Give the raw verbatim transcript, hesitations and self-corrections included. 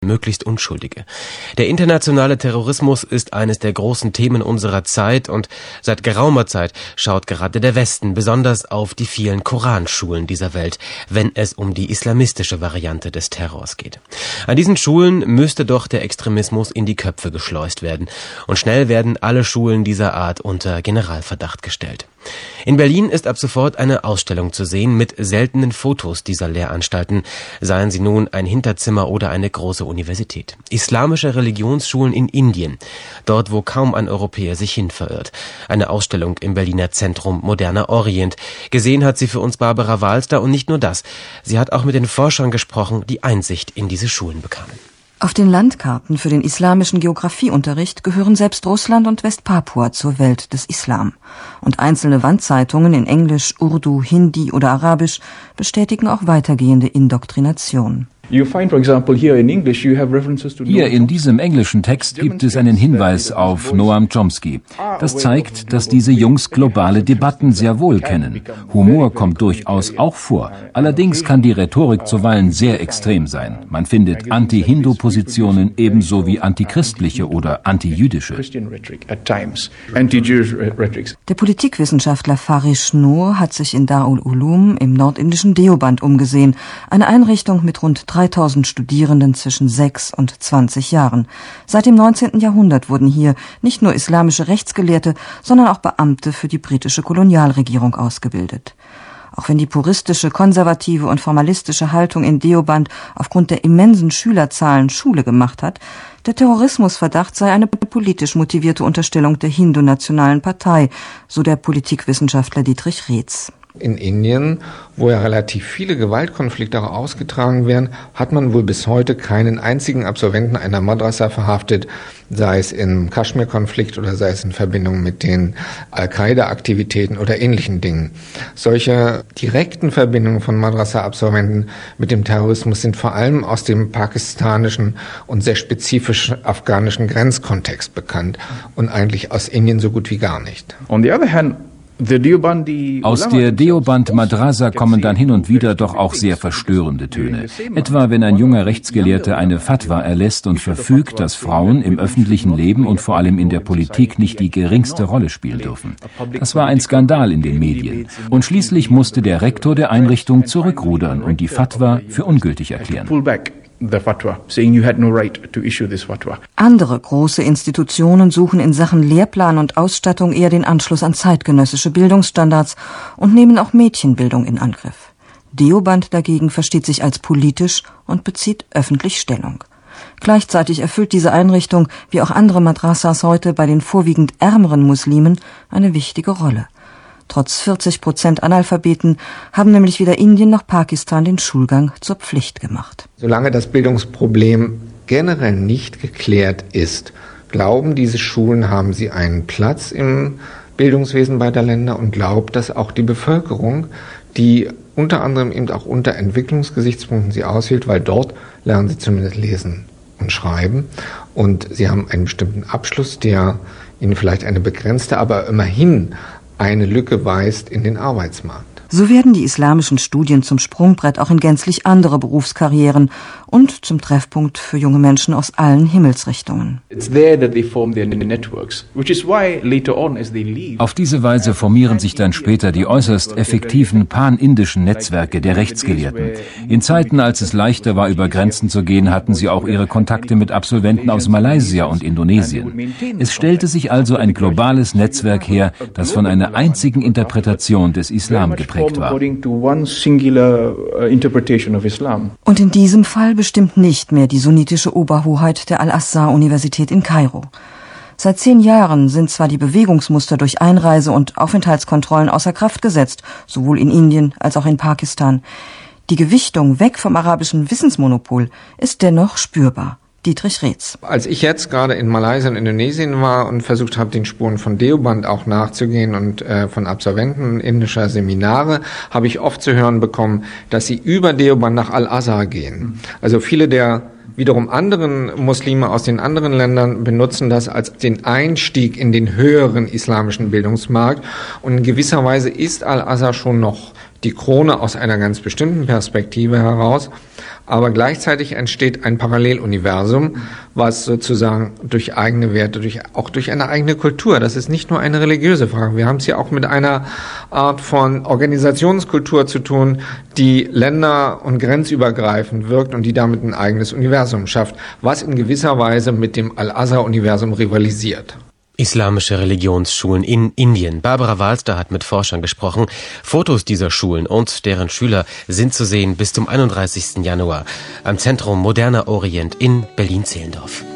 möglichst Unschuldige. Der internationale Terrorismus ist eines der großen Themen unserer Zeit und seit geraumer Zeit schaut gerade der Westen besonders auf die vielen Koranschulen dieser Welt, wenn es um die islamistische Variante des Terrors geht. An diesen Schulen müsste doch der Extremismus in die Köpfe geschleust werden und schnell werden alle Schulen dieser Art unter Generalverdacht gestellt. In Berlin ist ab sofort eine Ausstellung zu sehen mit seltenen Fotos dieser Lehranstalten, seien sie nun ein Hinterzimmer oder eine große Universität. Islamische Religionsschulen in Indien, dort wo kaum ein Europäer sich hin verirrt. Eine Ausstellung im Berliner Zentrum Moderner Orient. Gesehen hat sie für uns Barbara Walster und nicht nur das. Sie hat auch mit den Forschern gesprochen, die Einsicht in diese Schulen bekamen. Auf den Landkarten für den islamischen Geografieunterricht gehören selbst Russland und Westpapua zur Welt des Islam. Und einzelne Wandzeitungen in Englisch, Urdu, Hindi oder Arabisch bestätigen auch weitergehende Indoktrination. Hier in diesem englischen Text gibt es einen Hinweis auf Noam Chomsky. Das zeigt, dass diese Jungs globale Debatten sehr wohl kennen. Humor kommt durchaus auch vor. Allerdings kann die Rhetorik zuweilen sehr extrem sein. Man findet anti-Hindu-Positionen ebenso wie antichristliche oder antijüdische. Der Politikwissenschaftler Farish Noor hat sich in Darul Uloom im nordindischen Deoband umgesehen, eine Einrichtung mit rund dreitausend Studierenden zwischen sechs und zwanzig Jahren. Seit dem neunzehnten Jahrhundert wurden hier nicht nur islamische Rechtsgelehrte, sondern auch Beamte für die britische Kolonialregierung ausgebildet. Auch wenn die puristische, konservative und formalistische Haltung in Deoband aufgrund der immensen Schülerzahlen Schule gemacht hat, der Terrorismusverdacht sei eine politisch motivierte Unterstellung der Hindu-Nationalen Partei, so der Politikwissenschaftler Dietrich Reetz. In Indien, wo ja relativ viele Gewaltkonflikte auch ausgetragen werden, hat man wohl bis heute keinen einzigen Absolventen einer Madrasa verhaftet, sei es im Kaschmir-Konflikt oder sei es in Verbindung mit den Al-Qaida-Aktivitäten oder ähnlichen Dingen. Solche direkten Verbindungen von Madrasa-Absolventen mit dem Terrorismus sind vor allem aus dem pakistanischen und sehr spezifischen afghanischen Grenzkontext bekannt und eigentlich aus Indien so gut wie gar nicht. On the other hand, aus der Deoband Madrasa kommen dann hin und wieder doch auch sehr verstörende Töne. Etwa wenn ein junger Rechtsgelehrter eine Fatwa erlässt und verfügt, dass Frauen im öffentlichen Leben und vor allem in der Politik nicht die geringste Rolle spielen dürfen. Das war ein Skandal in den Medien. Und schließlich musste der Rektor der Einrichtung zurückrudern und die Fatwa für ungültig erklären. The fatwa, saying you had no right to issue this fatwa. Andere große Institutionen suchen in Sachen Lehrplan und Ausstattung eher den Anschluss an zeitgenössische Bildungsstandards und nehmen auch Mädchenbildung in Angriff. Deoband dagegen versteht sich als politisch und bezieht öffentlich Stellung. Gleichzeitig erfüllt diese Einrichtung, wie auch andere Madrasas heute, bei den vorwiegend ärmeren Muslimen eine wichtige Rolle. Trotz vierzig Prozent Analphabeten haben nämlich weder Indien noch Pakistan den Schulgang zur Pflicht gemacht. Solange das Bildungsproblem generell nicht geklärt ist, glauben diese Schulen, haben sie einen Platz im Bildungswesen beider Länder und glaubt, dass auch die Bevölkerung, die unter anderem eben auch unter Entwicklungsgesichtspunkten sie auswählt, weil dort lernen sie zumindest lesen und schreiben und sie haben einen bestimmten Abschluss, der ihnen vielleicht eine begrenzte, aber immerhin eine Lücke weist in den Arbeitsmarkt. So werden die islamischen Studien zum Sprungbrett auch in gänzlich andere Berufskarrieren und zum Treffpunkt für junge Menschen aus allen Himmelsrichtungen. Auf diese Weise formieren sich dann später die äußerst effektiven pan-indischen Netzwerke der Rechtsgelehrten. In Zeiten, als es leichter war, über Grenzen zu gehen, hatten sie auch ihre Kontakte mit Absolventen aus Malaysia und Indonesien. Es stellte sich also ein globales Netzwerk her, das von einer einzigen Interpretation des Islam geprägt war. Und in diesem Fall bestimmt nicht mehr die sunnitische Oberhoheit der Al-Azhar-Universität in Kairo. Seit zehn Jahren sind zwar die Bewegungsmuster durch Einreise- und Aufenthaltskontrollen außer Kraft gesetzt, sowohl in Indien als auch in Pakistan. Die Gewichtung weg vom arabischen Wissensmonopol ist dennoch spürbar. Dietrich Reetz. Als ich jetzt gerade in Malaysia und Indonesien war und versucht habe, den Spuren von Deoband auch nachzugehen und äh, von Absolventen indischer Seminare, habe ich oft zu hören bekommen, dass sie über Deoband nach Al-Azhar gehen. Also viele der wiederum anderen Muslime aus den anderen Ländern benutzen das als den Einstieg in den höheren islamischen Bildungsmarkt. Und in gewisser Weise ist Al-Azhar schon noch die Krone aus einer ganz bestimmten Perspektive heraus, aber gleichzeitig entsteht ein Paralleluniversum, was sozusagen durch eigene Werte, durch, auch durch eine eigene Kultur, das ist nicht nur eine religiöse Frage, wir haben es hier auch mit einer Art von Organisationskultur zu tun, die länder- und grenzübergreifend wirkt und die damit ein eigenes Universum schafft, was in gewisser Weise mit dem Al-Azhar-Universum rivalisiert. Islamische Religionsschulen in Indien. Barbara Walster hat mit Forschern gesprochen. Fotos dieser Schulen und deren Schüler sind zu sehen bis zum einunddreißigsten Januar am Zentrum Moderner Orient in Berlin-Zehlendorf.